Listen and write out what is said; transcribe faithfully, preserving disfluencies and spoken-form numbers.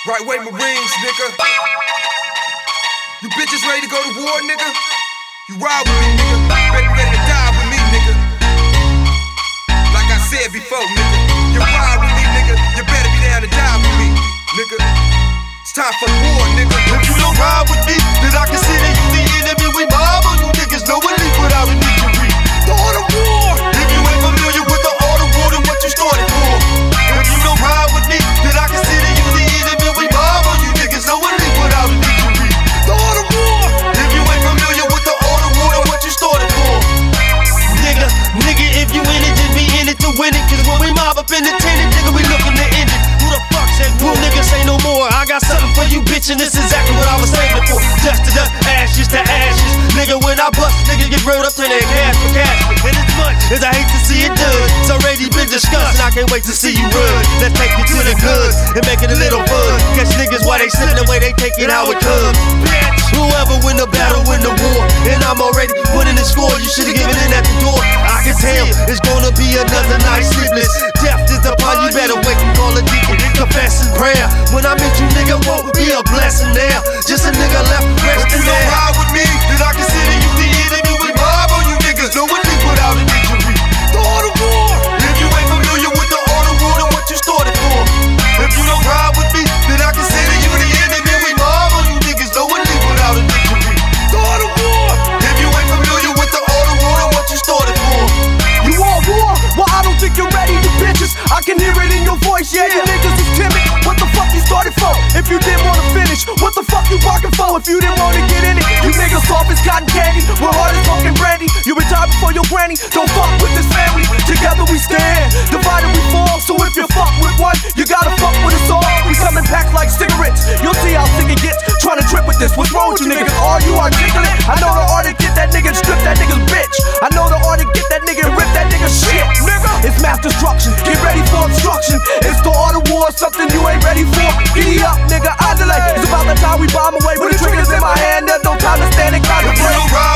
Right way Marines, nigga. You bitches ready to go to war, nigga? You ride with me, nigga. Ready, ready to die with me, nigga. Like I said before, nigga. You ride with me, nigga. You better be down to die with me, nigga. It's time for war, nigga. If you don't ride with me, then I consider you the enemy. We mob on you niggas, no one leave without an injury. The art of war. If you ain't familiar with the art of war, then what you started for? If you don't ride with me, then I consider you the enemy. We mob on you niggas, no one leave without an injury. The art of war. If you ain't familiar with the art of war, then what you started for? Nigga, nigga, if you in it, just be in it to win it. Cause when we mob up in the tenant, nigga, we looking to end it. Who the fuck said woo? Nigga, say no more. I got something for you, bitch, and this is exactly what I was saving for. Dust to dust, ashes to ashes. Nigga, when I bust, niggas get rolled up to their cash for cash. And as much as I hate to see it done, it's already been discussed, and I can't wait to see you run. Let's take you to the goods and make it a little fun. Catch niggas while they slipping away, they take it how it comes. Bitch, whoever win the battle, win the war. And I'm already winning the score, you should've given in at the door. I can tell it's gonna be another night sleepless. Death is upon you, better wait and call a deacon. Confess and prayer. When I meet you, nigga, won't be a blessing there. Just a nigga left resting there. If you don't ride with me, then I consider you the enemy. We mob on you niggas, no one leave without an injury. The art of war. If you ain't familiar with the art of war, then what you started for? If you don't ride with me, then I consider you the enemy. We mob on you niggas, no one leave without an injury. The art of war. If you ain't familiar with the art of war, then what you started for? You want war? Well, I don't think you're ready, you bitches. I can hear it in your voice, yeah, you niggas is timid. What the fuck you started for? If you didn't wanna finish, what the fuck you barking for? If you didn't wanna get in it, you niggas soft as cotton candy. We're hard as fucking brandy. You retired before your granny. Don't fuck with this family. Together we stand, divided we fall. So if you fuck with one, you gotta fuck with us all. We come in packs like cigarettes. You'll see how sick it gets. Trying to trip with this. What's wrong with you niggas? Are you articulate? I know the art to get that nigga and strip that nigga's bitch. I know the art to get that nigga and rip that nigga's shit. Nigga, it's mass destruction. Get ready for obstruction. It's the art of war, something you ain't ready for. Giddy up, nigga, I delay. It's about the time we bomb away. With the triggers in my hand, there's no time to stand and contemplate.